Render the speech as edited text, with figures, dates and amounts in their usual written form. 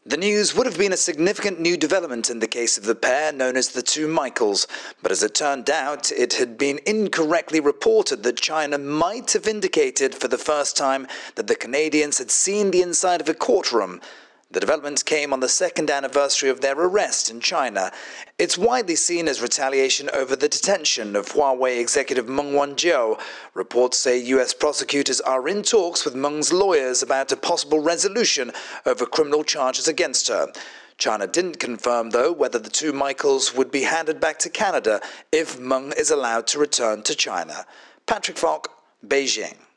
The news would have been a significant new development in the case of the pair known as the two Michaels, but as it turned out, it had been incorrectly reported that China might have indicated for the first time that the Canadians had seen the inside of a courtroom. The development came on the second anniversary of their arrest in China. It's widely seen as retaliation over the detention of Huawei executive Meng Wanzhou. Reports say U.S. prosecutors are in talks with Meng's lawyers about a possible resolution over criminal charges against her. China didn't confirm, though, whether the two Michaels would be handed back to Canada if Meng is allowed to return to China. Patrick Falk, Beijing.